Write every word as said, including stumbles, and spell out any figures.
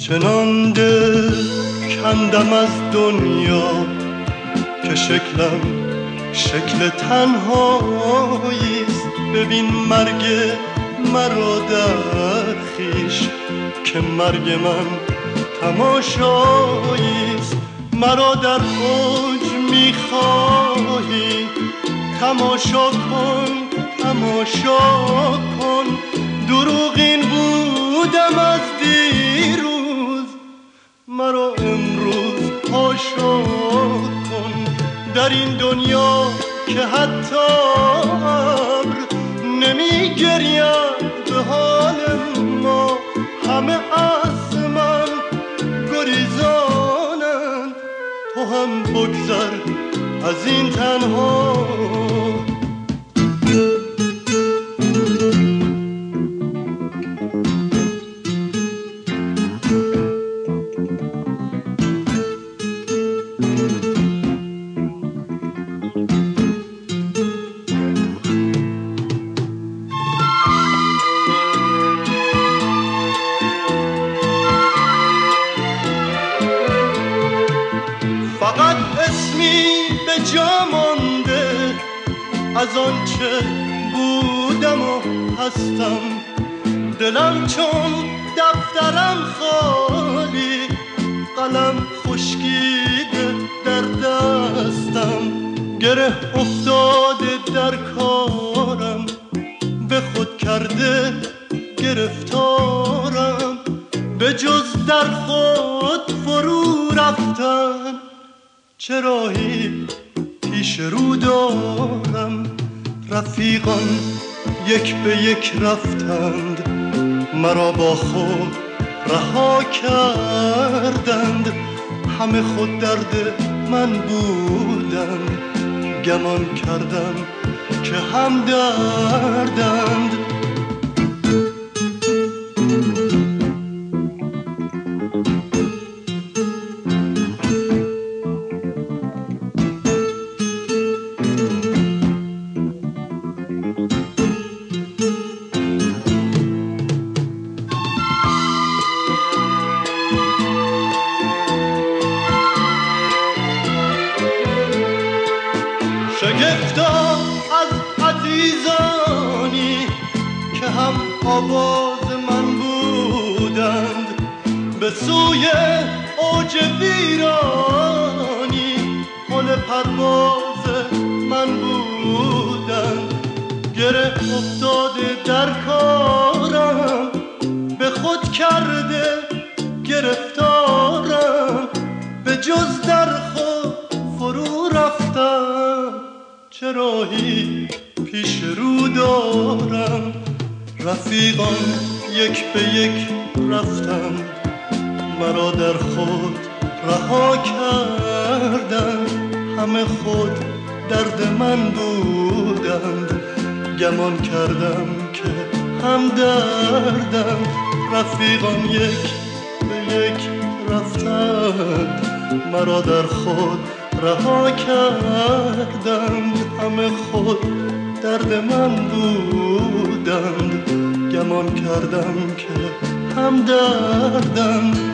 چنان دل کندم از دنیا که شکلم شکل تنهاییست. ببین مرگ مرا در خویش که مرگ من تماشاییست. مرا در اوج میخواهی تماشا کن تماشا کن. دروغین بودم از دیروز مرا امروز حاشا کن. در این دنیا که حتی ابر نمی گرید به حال ما، همه از من گریزانند. تو هم بگذر از این تنها. فقط اسمی به جا مانده از آنچه بودم و هستم. دلم چون دفترم خالی، قلم خشکیده در دستم. گره افتاده در کارم، به خود کرده گرفتارم. به جز در خود فرو رفتن چه راهی پیش رو دارم. رفیقان یک به یک رفتند، مرا با خود رها کردند. همه خود درد من بودند، گمان کردم که هم دردند. شگفتا از عزیزانی که هم آواز من بودند، به سوی اوج ویرانی پل پرواز من بودند. گره افتاده در کارم، به خود کرده گرفتارم. به جز در خود فرو رفتم چه راهی پیش رو دارم. رفیقان یک به یک رفتند، مرا در خود رها کردند. همه خود درد من بودند، گمان کردم که هم دردند. رفیقان یک به یک رفتند، مرا در خود رها کردند. همه خود درد من بودند، گمان کردم که هم دردند.